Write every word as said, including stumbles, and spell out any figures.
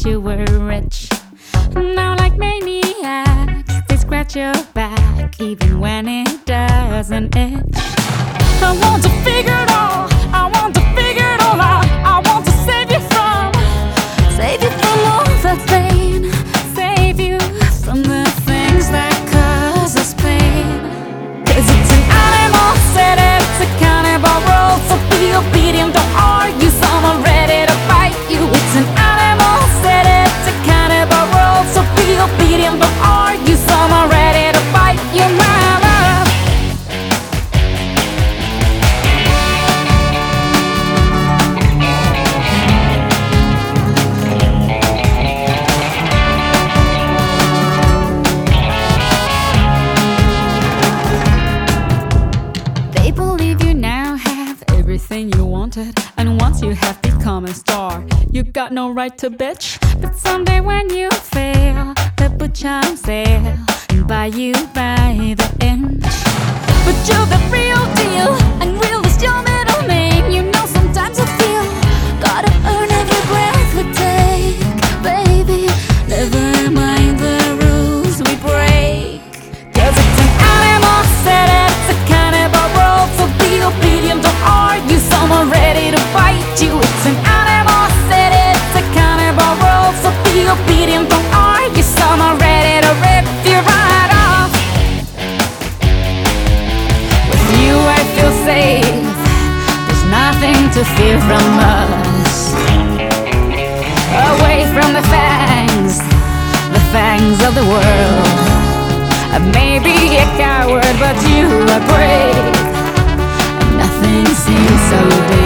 you were rich. Now like maniacs, they scratch your back even when it doesn't itch. I want to figure it all, I want to figure it all out. I want to save you from, save you from all that pain, save you from the things that cause us pain. Cause it's an animal set, it's a cannibal world, so be obedient, don't argue, someone ready to fight you. It's an animal set, it's a cannibal world, so be obedient, don't argue, someone ready to fight you, mama. They believe you now have everything you wanted, and once you have become a star, you got no right to bitch. But someday when you fail, they'll put you on sale and buy you by the inch. But you're the real deal, and real is your middle name. You know sometimes I feel gotta earn every breath we take, baby. Never mind the rules we break. Cause it's an animal set, it's a cannibal world, so be obedient, don't argue, someone ready to fight you. It's an animal set, it's a cannibal world, so be obedient, don't argue, someone ready to rip you right off. With you I feel safe, there's nothing to fear from us. Away from the fangs, the fangs of the world. I may be a coward, but you are brave. Nothing seems so big.